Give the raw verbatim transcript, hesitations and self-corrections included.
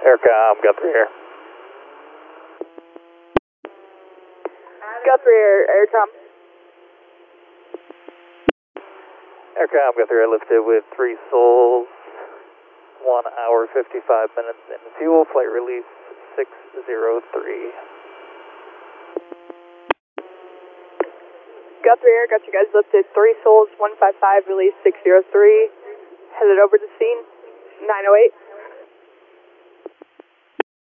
Aircom, Guthrie here. Guthrie Air, Aircom. Aircom, Guthrie, I lifted with three souls, one hour, fifty-five minutes in fuel, flight release six zero three. Guthrie Air, got you guys lifted, three souls, one five five, release six zero three, headed over to scene, nine oh eight.